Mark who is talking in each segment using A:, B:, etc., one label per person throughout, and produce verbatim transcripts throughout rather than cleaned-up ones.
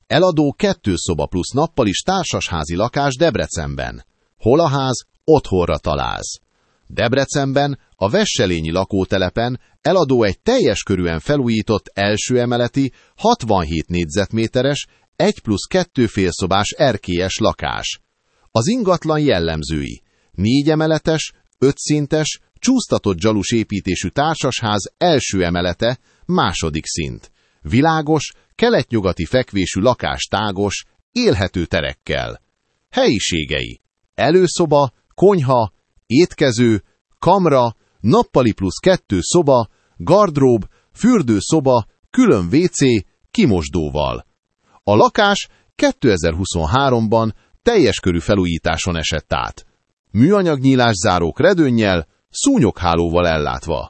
A: Eladó kettő szoba plusz nappalis társasházi lakás Debrecenben. Hol a ház, otthonra találsz. Debrecenben, a Vesselényi lakótelepen eladó egy teljes körűen felújított első emeleti, hatvanhét négyzetméteres, egy plusz kettő félszobás erkélyes lakás. Az ingatlan jellemzői: négy emeletes, ötszintes, csúsztatott zsalus építésű társasház első emelete, második szint. Világos, kelet-nyugati fekvésű lakás tágos, élhető terekkel. Helyiségei: előszoba, konyha, étkező, kamra, nappali plusz kettő szoba, gardrób, fürdőszoba, külön vécé, kimosdóval. A lakás kétezer-huszonháromban teljes körű felújításon esett át. Műanyag nyílászárók redőnnyel, szúnyoghálóval ellátva.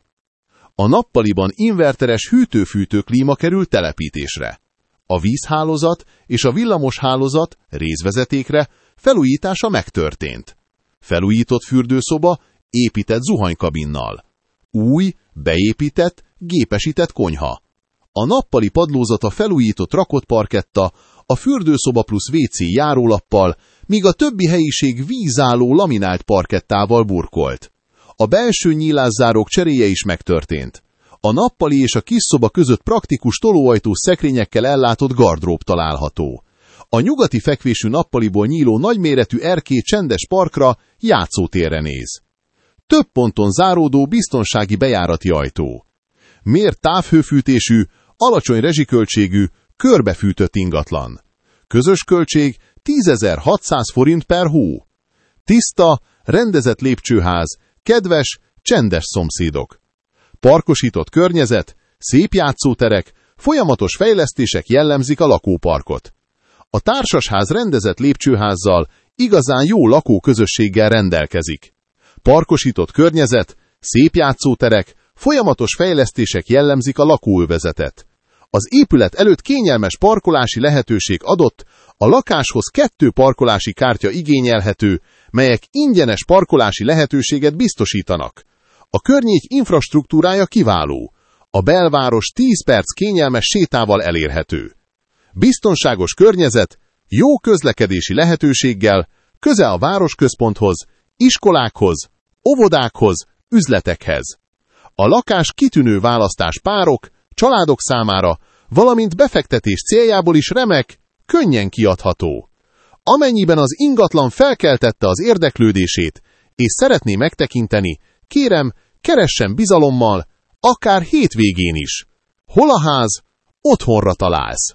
A: A nappaliban inverteres hűtő-fűtő klíma kerül telepítésre. A vízhálózat és a villamoshálózat részvezetékre felújítása megtörtént. Felújított fürdőszoba épített zuhanykabinnal. Új, beépített, gépesített konyha. A nappali padlózata felújított rakott parketta, a fürdőszoba plusz vécé járólappal, míg a többi helyiség vízálló laminált parkettával burkolt. A belső nyílászárók cseréje is megtörtént. A nappali és a kis szoba között praktikus tolóajtós szekrényekkel ellátott gardrób található. A nyugati fekvésű nappaliból nyíló nagyméretű erkély csendes parkra, játszótérre néz. Több ponton záródó biztonsági bejárati ajtó. Mért távhőfűtésű, alacsony rezsiköltségű, körbefűtött ingatlan. Közös költség tízezer-hatszáz forint per hó. Tiszta, rendezett lépcsőház, kedves, csendes szomszédok. Parkosított környezet, szép játszóterek, folyamatos fejlesztések jellemzik a lakóparkot. A társasház rendezett lépcsőházzal, igazán jó lakóközösséggel rendelkezik. Parkosított környezet, szép játszóterek, folyamatos fejlesztések jellemzik a lakóövezetet. Az épület előtt kényelmes parkolási lehetőség adott, a lakáshoz kettő parkolási kártya igényelhető, melyek ingyenes parkolási lehetőséget biztosítanak. A környék infrastruktúrája kiváló. A belváros tíz perc kényelmes sétával elérhető. Biztonságos környezet, jó közlekedési lehetőséggel, közel a városközponthoz, iskolákhoz, óvodákhoz, üzletekhez. A lakás kitűnő választás párok, családok számára, valamint befektetés céljából is remek, könnyen kiadható. Amennyiben az ingatlan felkeltette az érdeklődését, és szeretné megtekinteni, kérem, keressen bizalommal, akár hétvégén is. Hol a ház, otthonra találsz.